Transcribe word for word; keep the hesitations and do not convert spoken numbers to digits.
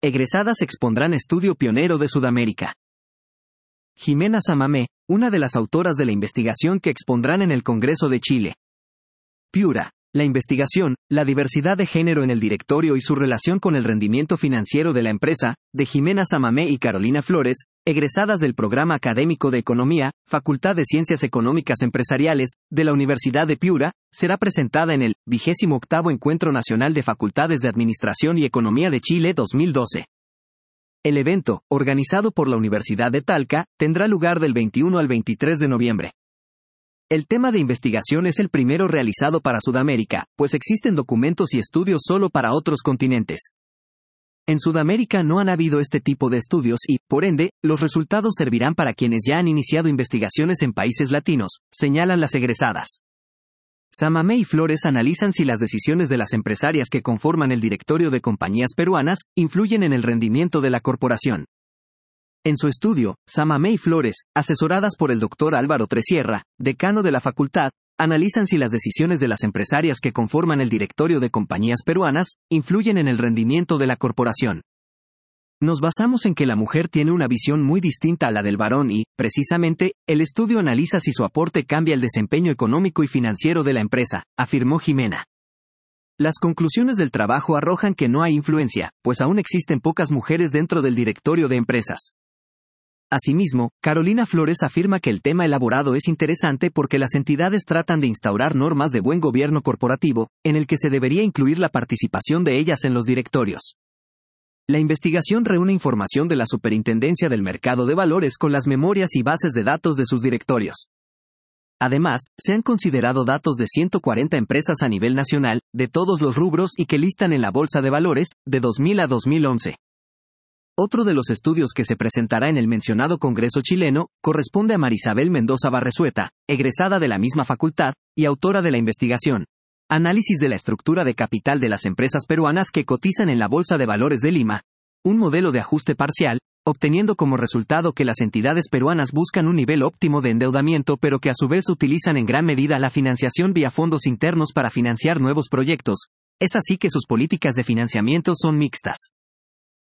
egresadas expondrán estudio pionero de Sudamérica. Jimena Samamé, una de las autoras de la investigación que expondrán en el Congreso de Chile. Piura. La investigación, la diversidad de género en el directorio y su relación con el rendimiento financiero de la empresa, de Jimena Samamé y Carolina Flores, egresadas del Programa Académico de Economía, Facultad de Ciencias Económicas Empresariales, de la Universidad de Piura, será presentada en el vigésimo octavo Encuentro Nacional de Facultades de Administración y Economía de Chile dos mil doce. El evento, organizado por la Universidad de Talca, tendrá lugar del veintiuno al veintitrés de noviembre. El tema de investigación es el primero realizado para Sudamérica, pues existen documentos y estudios solo para otros continentes. En Sudamérica no han habido este tipo de estudios y, por ende, los resultados servirán para quienes ya han iniciado investigaciones en países latinos, señalan las egresadas. Samamé y Flores analizan si las decisiones de las empresarias que conforman el directorio de compañías peruanas influyen en el rendimiento de la corporación. En su estudio, Samamé y Flores, asesoradas por el doctor Álvaro Tresierra, decano de la facultad, analizan si las decisiones de las empresarias que conforman el directorio de compañías peruanas influyen en el rendimiento de la corporación. Nos basamos en que la mujer tiene una visión muy distinta a la del varón y, precisamente, el estudio analiza si su aporte cambia el desempeño económico y financiero de la empresa, afirmó Jimena. Las conclusiones del trabajo arrojan que no hay influencia, pues aún existen pocas mujeres dentro del directorio de empresas. Asimismo, Carolina Flores afirma que el tema elaborado es interesante porque las entidades tratan de instaurar normas de buen gobierno corporativo, en el que se debería incluir la participación de ellas en los directorios. La investigación reúne información de la Superintendencia del Mercado de Valores con las memorias y bases de datos de sus directorios. Además, se han considerado datos de ciento cuarenta empresas a nivel nacional, de todos los rubros y que listan en la Bolsa de Valores, de dos mil a dos mil once. Otro de los estudios que se presentará en el mencionado Congreso chileno, corresponde a Marisabel Mendoza Barresueta, egresada de la misma facultad, y autora de la investigación. Análisis de la estructura de capital de las empresas peruanas que cotizan en la Bolsa de Valores de Lima. Un modelo de ajuste parcial, obteniendo como resultado que las entidades peruanas buscan un nivel óptimo de endeudamiento pero que a su vez utilizan en gran medida la financiación vía fondos internos para financiar nuevos proyectos. Es así que sus políticas de financiamiento son mixtas.